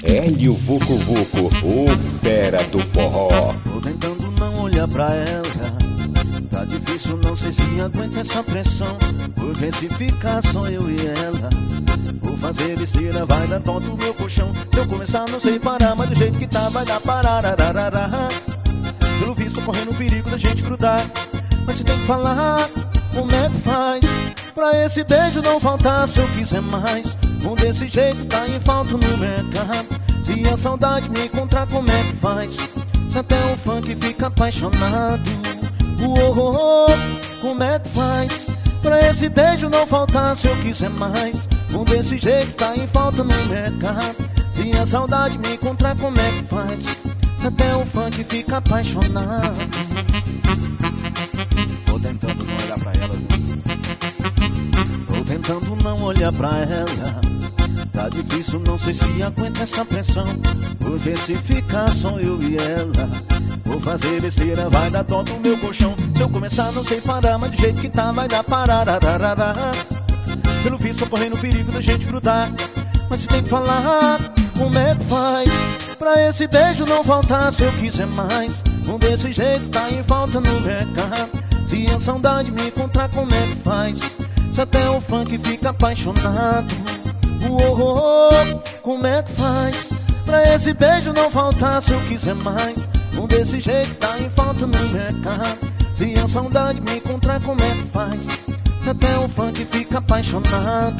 Hélio Vucu Vucu, o fera do forró. Tô tentando não olhar pra ela. Tá difícil, não sei se aguenta essa pressão. Porque se ficar só eu e ela, vou fazer besteira, vai dar tonto o meu colchão. Se eu começar não sei parar, mas do jeito que tá vai dar pararararará. Pelo visto correndo o perigo da gente grudar. Mas se tem que falar, como é que faz pra esse beijo não faltar se eu quiser mais? Desse jeito tá em falta no mercado. Se a saudade me encontrar, como é que faz? Se até o funk fica apaixonado. Como é que faz pra esse beijo não faltar se eu quiser mais? Desse jeito tá em falta no mercado. Se a saudade me encontrar, como é que faz? Se até o funk fica apaixonado. Tô tentando não olhar pra ela. Tô tentando não olhar pra ela. Tá difícil, não sei se aguenta essa pressão. Porque se ficar só eu e ela, vou fazer besteira, vai dar tonto o meu colchão. Se eu começar não sei parar, mas do jeito que tá vai dar pararararará. Pelo visto tô correndo o perigo da gente grudar. Mas se tem que falar, como é que faz pra esse beijo não faltar se eu quiser mais? Desse jeito tá em falta no mercado. Se a saudade me encontrar, como é que faz? Se até o funk fica apaixonado. Como é que faz pra esse beijo não faltar se eu quiser mais? Desse jeito tá em falta no mercado. Se a saudade me encontrar, como é que faz? Se até o funk fica apaixonado.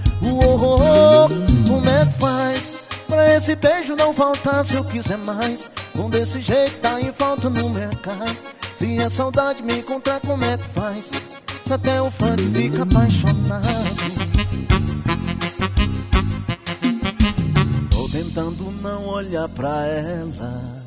Como é que faz pra esse beijo não faltar se eu quiser mais? Desse jeito tá em falta no mercado. Se a saudade me encontrar, como é que faz? Se até o funk fica apaixonado. Tentando não olhar pra ela.